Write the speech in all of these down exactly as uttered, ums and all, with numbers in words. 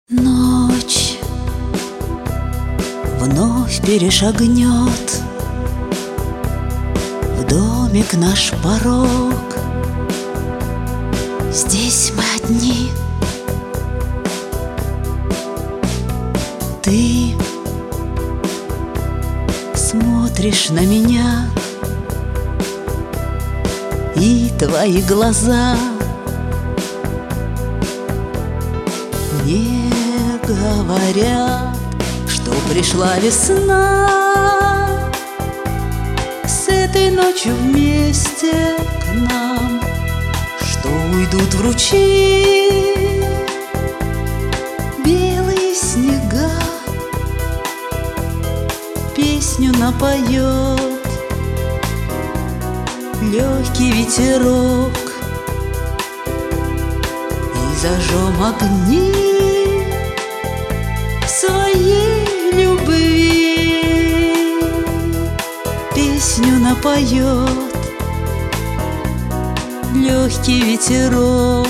Ночь вновь перешагнет в домик наш порог. Здесь мы одни. Ты смотришь на меня, и твои глаза мне говорят, что пришла весна. С этой ночью вместе к нам, что уйдут в ручьи белые снега, песню напоет легкий ветерок. И зажжем огни своей любви, песню напоет легкий ветерок.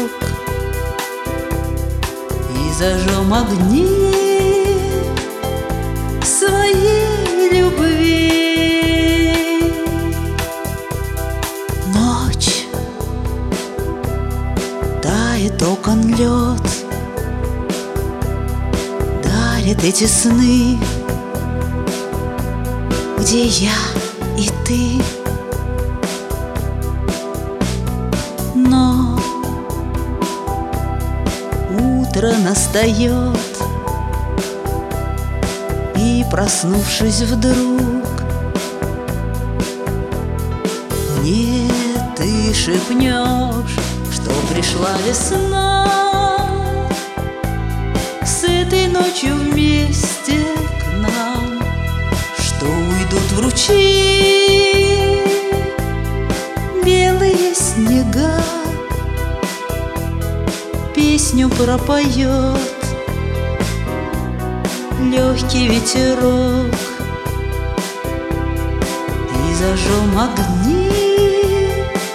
И зажжем огни своей любви. Ночь, тает окон лед, дарит эти сны, где я и ты. Но утро настает, и, проснувшись вдруг, мне ты шепнешь, что пришла весна. С этой ночью вместе к нам, что уйдут в ручьи белые снега, песню пропоет легкий ветерок. И зажжем огни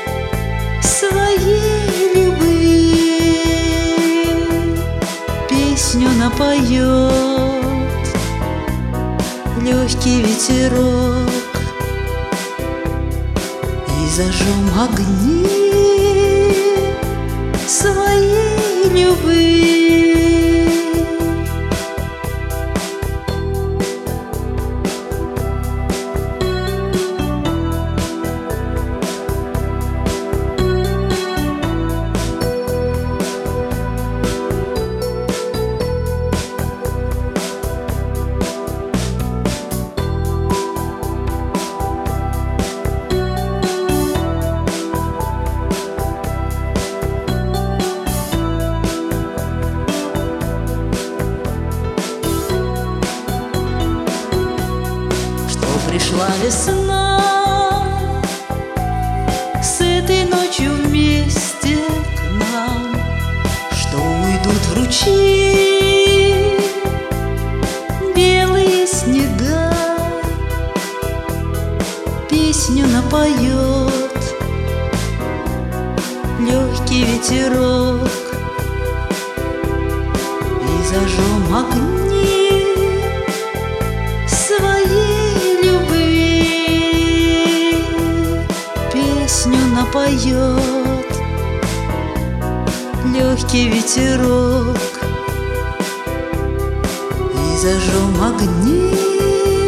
своей любви, песню напоет легкий ветерок. И зажжем огни своей любви. Пришла весна, с этой ночью вместе к нам, что уйдут в ручьи белые снега, песню напоет легкий ветерок. И зажжем огни своей любви, песню напоет легкий ветерок. И зажжем огни